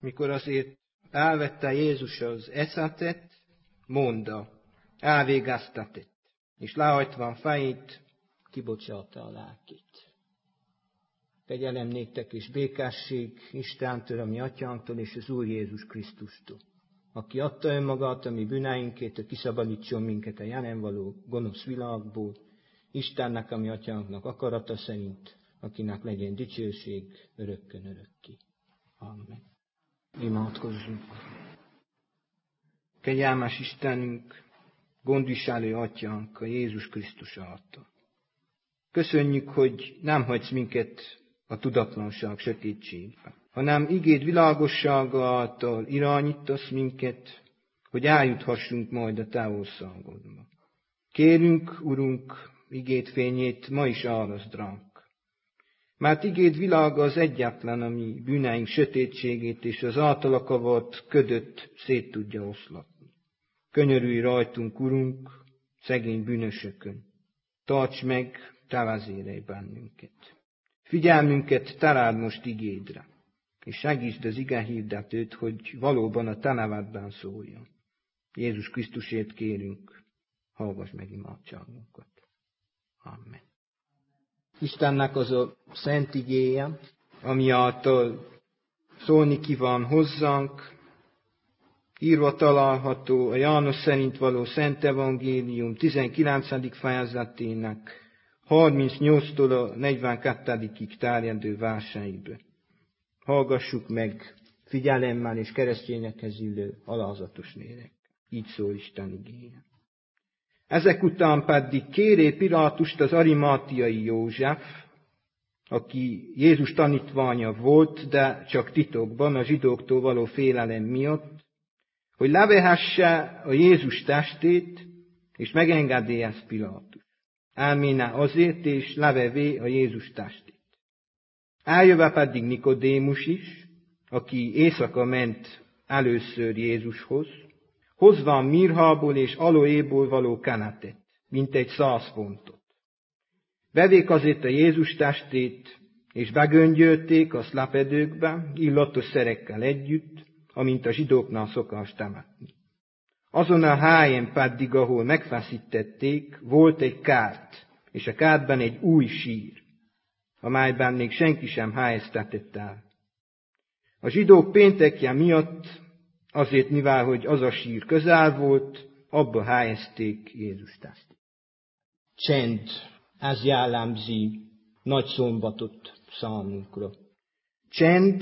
mikor azért elvette Jézus az eszetet, mondta, elvégeztetett, és lehajtva a fejét, kibocsátta a lelkét. Kegyelem néktek és békesség Istentől, a mi atyánktól és az Úr Jézus Krisztustól, aki adta önmagát a mi bűneinkért, hogy kiszabadítson minket a jelen való gonosz világból, Istennek, a mi atyánknak akarata szerint, akinek legyen dicsőség örökkön örökké. Amen. Imádkozzunk. Kegyelmes Istenünk, gondviselő atyánk a Jézus Krisztus által. Köszönjük, hogy nem hagysz minket a tudatlanság sötétségbe, hanem igéd világossága által irányítasz minket, hogy eljuthassunk majd a te országodba. Kérünk, Urunk, igéd fényét ma is áraszd ránk. Mert igéd világa az egyetlen, ami bűneink sötétségét és az általa kavart ködöt szét tudja oszlatni. Könyörülj rajtunk, Urunk, szegény bűnösökön. Tarts meg, te vezérelj bennünket. Figyelmünket teráld most igédre, és segítsd az ige hirdetőt, hogy valóban a te nevedben szóljon. Jézus Krisztusért kérünk, hallgass meg imádságunkat. Amen. Istennek az a szent igéje, ami által szólni kíván hozzánk, írva található a János szerint való Szent Evangélium 19. fejezetének 38-tól a 42-ig terjedő verseibe. Hallgassuk meg figyelemmel és keresztényekhez illő alázatos lélek. Így szól Isten igéje. Ezek után pedig kéré Pilátust az arimátiai József, aki Jézus tanítványa volt, de csak titokban a zsidóktól való félelem miatt, hogy levehesse a Jézus testét, és megengedélyez Pilátus. Elméne azért, és levevé a Jézus testét. Eljöve pedig Nikodémus is, aki éjszaka ment először Jézushoz, hozván mirhából és aloéból való kenetet, mintegy 100 fontot. Vevék azért a Jézus testét, és begöngyölték azt lepedőkbe, illatos szerekkel együtt, amint a zsidóknál szokás temetni. Azon a helyen pedig, ahol megfeszítették, volt egy kárt, és a kártban egy új sír, amelyben még senki sem helyeztetett el. A zsidók péntekje miatt, azért mivel, hogy az a sír közel volt, abba helyezték Jézus testét. Csend, ez jellemzi nagy szombatot számunkra. Csend,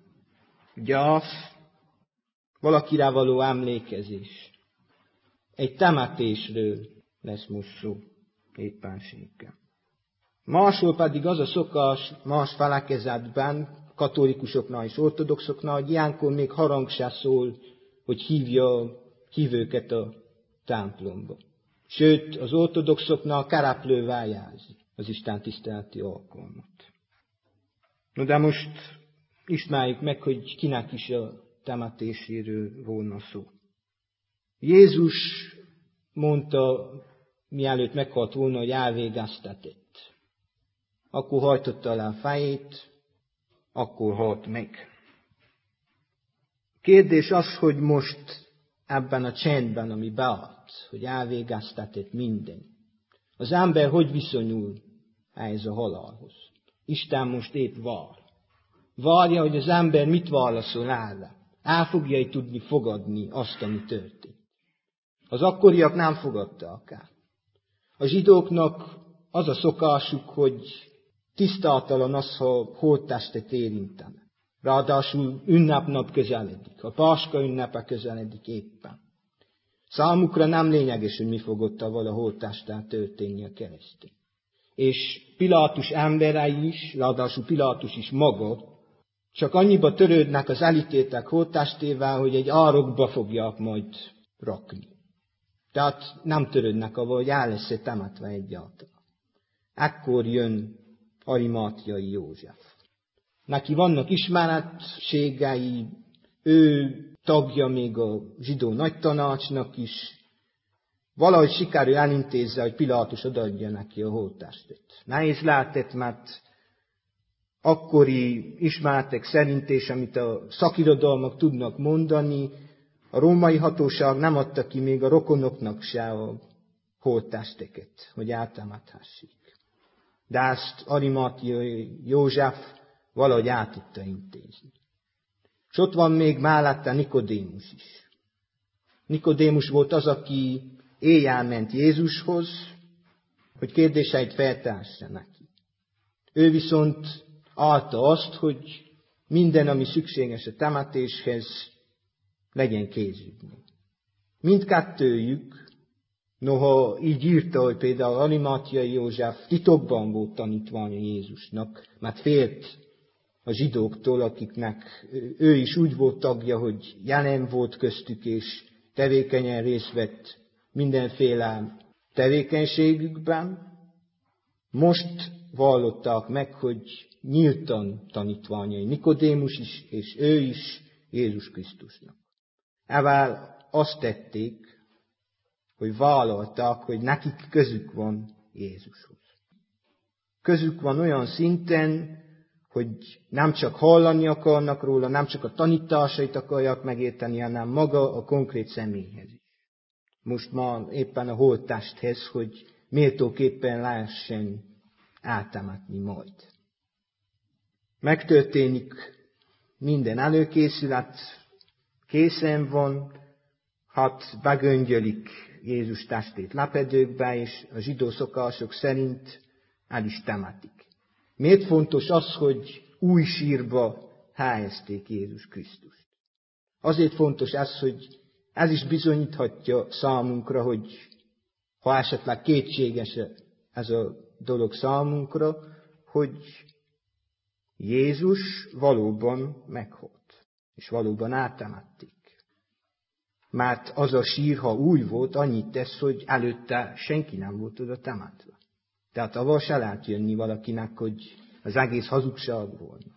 gyász, valakire való emlékezés. Egy temetésről lesz most szó éppenséggel. Máshol pedig az a szokás más felekezetben, katolikusoknál és ortodoxoknál, hogy ilyenkor még harang se szól, hogy hívja a hívőket a templomba. Sőt, az ortodoxoknál kereplővel jelzi az Isten tiszteleti alkalmat. No de most ismerjük meg, hogy kinek is a temetéséről volna szó. Jézus mondta, mielőtt meghalt volna, hogy elvégeztetett. Akkor hajtotta le a fejét, akkor halt meg. Kérdés az, hogy most ebben a csendben, ami beállt, hogy elvégeztetett minden, az ember hogy viszonyul ehhez a halálhoz? Isten most épp vár. Várja, hogy az ember mit válaszol erre. El fogja tudni fogadni azt, ami történt. Az akkoriak nem fogadták el. A zsidóknak az a szokásuk, hogy tisztátalan az, ha holttestet érintene. Ráadásul ünnepnap közeledik. A Páska ünnepe közeledik éppen. Számukra nem lényeges, hogy mi fog ott avval a holttesttel történni a keresztény. És Pilátus emberei is, ráadásul Pilátus is maga, csak annyiba törődnek az elítéltek holttestével, hogy egy árokba fogják majd rakni. Tehát nem törődnek avval, hogy el lesz temetve egyáltalán. Ekkor jön arimátiai József. Neki vannak ismeretségei, ő tagja még a zsidó nagytanácsnak is. Valahogy sikerül elintézze, hogy Pilátus odaadja neki a holttestet. Nehéz lehetett, mert akkori ismeretek szerint, és amit a szakirodalmak tudnak mondani, a római hatóság nem adta ki még a rokonoknak se a holttesteket, hogy eltemetessék. De ezt Arimathei József valahogy át tudta intézni. És ott van még mellette Nikodémus is. Nikodémus volt az, aki éjjel ment Jézushoz, hogy kérdéseit feltehesse neki. Ő viszont állta azt, hogy minden, ami szükséges a temetéshez, legyen kézüknél. Mindkettőjük, noha így írta, hogy például Arimathei József titokban volt tanítványa Jézusnak, mert félt a zsidóktól, akiknek ő is úgy volt tagja, hogy jelen volt köztük, és tevékenyen részt vett mindenféle tevékenységükben. Most vallották meg, hogy nyíltan tanítványai Nikodémus is, és ő is Jézus Krisztusnak. Ezzel azt tették, hogy vállalták, hogy nekik közük van Jézushoz. Közük van olyan szinten, hogy nem csak hallani akarnak róla, nem csak a tanításait akarják megérteni, hanem maga a konkrét személyhez is. Most ma éppen a holttesthez, hogy méltóképpen lehessen eltemetni majd. Megtörténik minden előkészület, készen van, hát begöngyölik Jézus testét lepedőkbe, és a zsidó szokások szerint el is temetik. Miért fontos az, hogy új sírba helyezték Jézus Krisztust? Azért fontos ez, hogy ez is bizonyíthatja számunkra, hogy ha esetleg kétséges ez a dolog számunkra, hogy Jézus valóban meghalt, és valóban eltemették. Mert az a sír, ha új volt, annyit tesz, hogy előtte senki nem volt oda temetve. Tehát avval se lehet jönni valakinek, hogy az egész hazugság volna.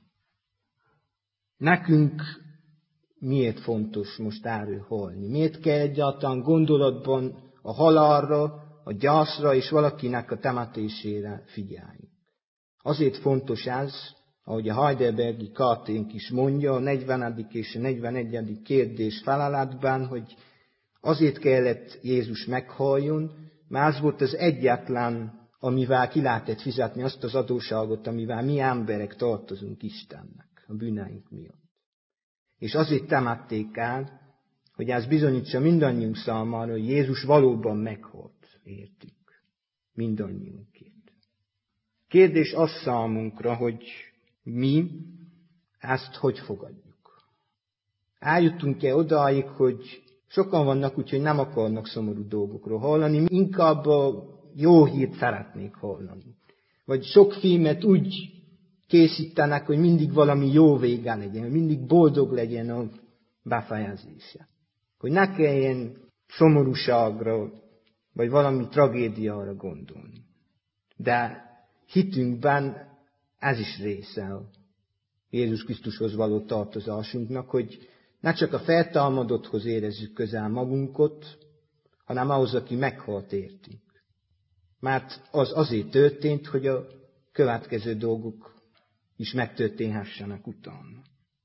Nekünk miért fontos most erről hallni? Miért kell egyáltalán gondolatban a halálra, a gyászra és valakinek a temetésére figyelni? Azért fontos ez, ahogy a Heidelbergi Kárténk is mondja, a 40. és a 41. kérdés feleletben, hogy azért kellett Jézus meghalljon, mert az volt az egyetlen, amivel ki lehetett fizetni azt az adósságot, amivel mi emberek tartozunk Istennek a bűneink miatt. És azért temették el, hogy ez bizonyítsa mindannyiunk számára, hogy Jézus valóban meghalt értünk. Mindannyiunkért. Kérdés az számunkra, hogy mi ezt hogy fogadjuk. Eljutunk-e odáig, hogy sokan vannak úgy, hogy nem akarnak szomorú dolgokról hallani, inkább a jó hírt szeretnék hallani. Vagy sok filmet úgy készítenek, hogy mindig valami jó vége legyen, hogy mindig boldog legyen a befejezése. Hogy ne kelljen szomorúságra, vagy valami tragédiára gondolni. De hitünkben ez is része a Jézus Krisztushoz való tartozásunknak, hogy ne csak a feltámadotthoz érezzük közel magunkat, hanem ahhoz, aki meghalt értünk. Mert az azért történt, hogy a következő dolgok is megtörténhessenek utána.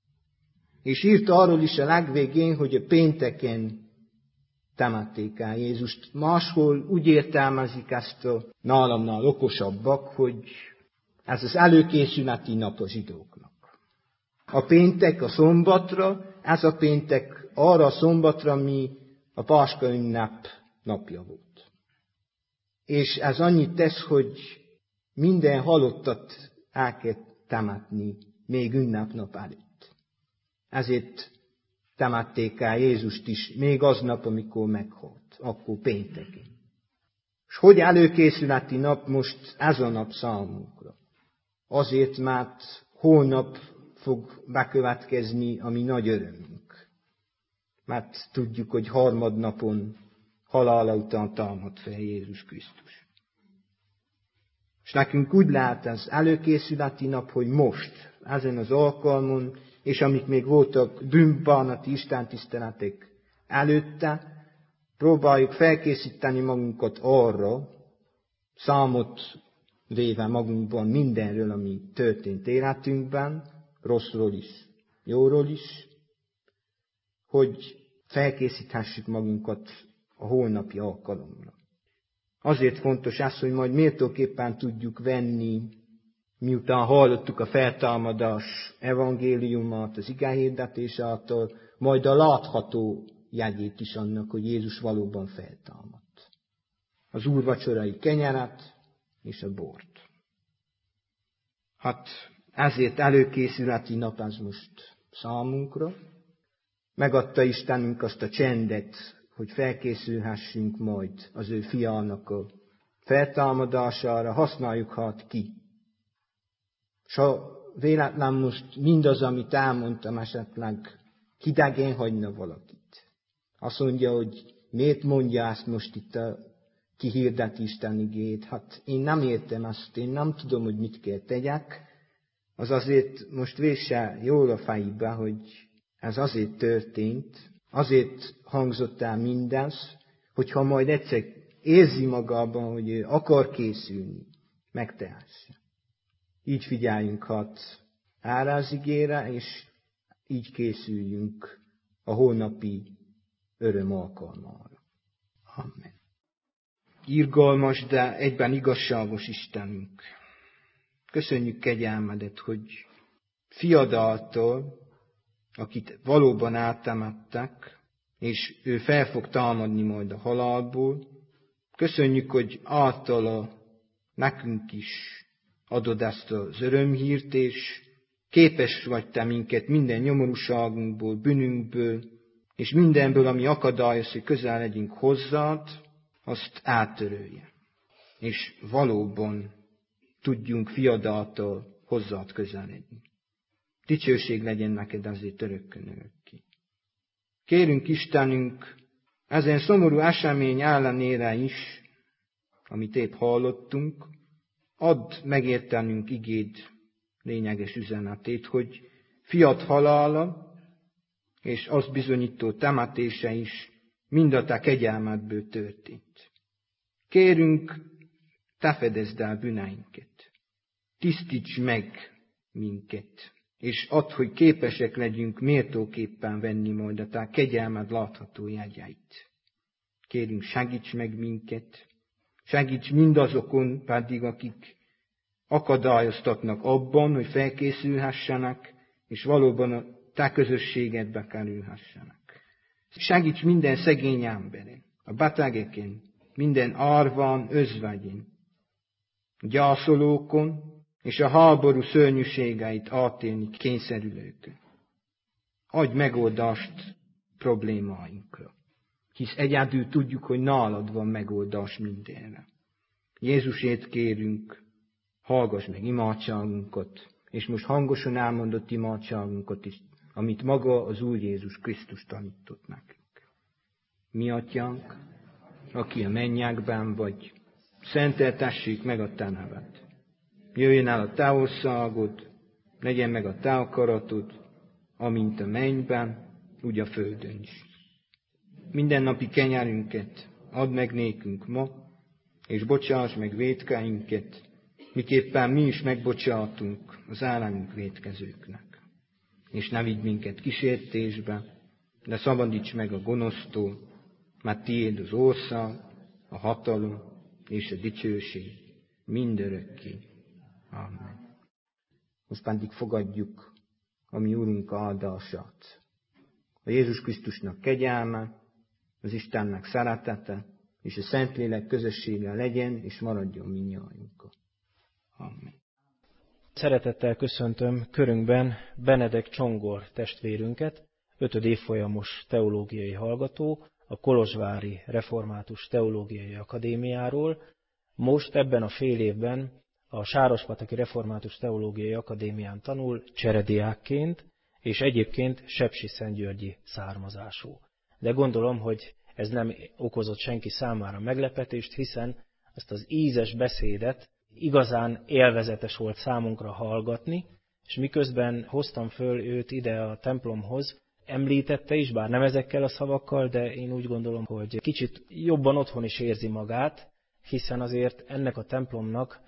És írta arról is a legvégén, hogy a pénteken temették el Jézust. Máshol úgy értelmezik ezt a nálamnál okosabbak, hogy ez az előkészületi nap a zsidóknak. A péntek a szombatra, ez a péntek arra a szombatra, ami a Páska ünnep napja volt. És ez annyit tesz, hogy minden halottat el kell temetni még ünnepnap előtt. Ezért temették el Jézust is még aznap, amikor meghalt, akkor pénteken. És hogy előkészületi nap most ez a nap számunkra? Azért, mert holnap fog bekövetkezni a mi nagy örömünk. Mert tudjuk, hogy harmadnapon halála után támad fel Jézus Krisztus. És nekünk úgy lehet ez előkészületi nap, hogy most, ezen az alkalmon, és amik még voltak bűnbánati istentiszteletek előtte, próbáljuk felkészíteni magunkat arra, számot véve magunkban mindenről, ami történt életünkben, rosszról is, jóról is, hogy felkészíthessük magunkat a holnapi alkalomra. Azért fontos ez, hogy majd méltóképpen tudjuk venni, miután hallottuk a feltámadás evangéliumát, az igehirdetés által, majd a látható jegyét is annak, hogy Jézus valóban feltámadt. Az úrvacsorai kenyeret és a bort. Hát ezért előkészületi nap ez most számunkra. Megadta Istenünk azt a csendet, hogy felkészülhessünk majd az ő fiának a feltámadására, használjuk hát ki. És ha véletlen most mindaz, amit elmondtam, esetleg hidegén hagyna valakit. Azt mondja, hogy miért mondja ezt most itt a kihirdet Isten igét? Hát én nem értem ezt, én nem tudom, hogy mit kell tegyek. Az azért most vésse jól a fejébe, hogy ez azért történt, azért hangzott el mindez, hogyha majd egyszer érzi magában, hogy ő akar készülni, megtehesse. Így figyeljünk hát erre az igére, és így készüljünk a holnapi öröm alkalmára. Amen. Irgalmas, de egyben igazságos Istenünk. Köszönjük kegyelmedet, hogy fiad által, akit valóban eltemettek, és ő fel fog támadni majd a halálból. Köszönjük, hogy általa nekünk is adod ezt az örömhírt, és képes vagy te minket minden nyomorúságunkból, bűnünkből, és mindenből, ami akadályoz, hogy közel legyünk hozzád, azt átörölje. És valóban tudjunk fiad által hozzád közeledni. Dicsőség legyen neked azért örökkön örökké. Kérünk Istenünk, ezen szomorú esemény ellenére is, amit épp hallottunk, add megértenünk igéd lényeges üzenetét, hogy fiad halála és azt bizonyító temetése is mind a te kegyelmedből történt. Kérünk, te fedezd el bűneinket, tisztíts meg minket, és add, hogy képesek legyünk méltóképpen venni majd a te kegyelmed látható jegyeit. Kérünk, segíts meg minket, segíts mindazokon pedig, akik akadályoztatnak abban, hogy felkészülhessenek, és valóban a te közösségedbe kerülhessenek. Segíts minden szegény emberen, a betegeken, minden árván, özvegyen, gyászolókon, és a háború szörnyűségeit átélni kényszerülőkön. Adj megoldást problémáinkra, hisz egyedül tudjuk, hogy nálad van megoldás mindenre. Jézusért kérünk, hallgass meg imádságunkat, és most hangosan elmondott imádságunkat is, amit maga az Úr Jézus Krisztus tanított nekünk. Mi atyánk, aki a mennyekben vagy, szenteltessék meg a te neved. Jöjjön el a te országod, legyen meg a te akaratod, amint a mennyben, úgy a földön is. Mindennapi kenyerünket add meg nékünk ma, és bocsáss meg vétkeinket, miképpen mi is megbocsátunk az ellenünk vétkezőknek. És ne vigy minket kísértésbe, de szabadíts meg a gonosztól, mert tiéd az ország, a hatalom és a dicsőség mindörökké. Amen. Most pedig fogadjuk a mi Úrunk áldását. A Jézus Krisztusnak kegyelme, az Istennek szeretete, és a Szentlélek közössége legyen, és maradjon mindnyájunkkal. Amen. Szeretettel köszöntöm körünkben Benedek Csongor testvérünket, 5. évfolyamos teológiai hallgató, a Kolozsvári Református Teológiai Akadémiáról. Most ebben a fél évben a Sárospataki Református Teológiai Akadémián tanul cserediákként, és egyébként sepsiszentgyörgyi származású. De gondolom, hogy ez nem okozott senki számára meglepetést, hiszen ezt az ízes beszédet igazán élvezetes volt számunkra hallgatni, és miközben hoztam föl őt ide a templomhoz, említette is, bár nem ezekkel a szavakkal, de én úgy gondolom, hogy kicsit jobban otthon is érzi magát, hiszen azért ennek a templomnak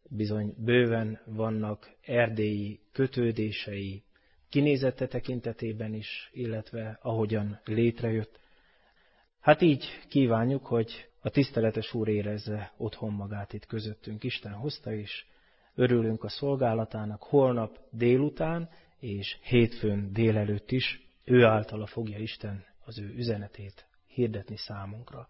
bizony bőven vannak erdélyi kötődései, kinézete tekintetében is, illetve ahogyan létrejött. Hát így kívánjuk, hogy a tiszteletes Úr érezze otthon magát itt közöttünk. Isten hozta is, örülünk a szolgálatának holnap délután és hétfőn délelőtt is. Ő általa fogja Isten az ő üzenetét hirdetni számunkra.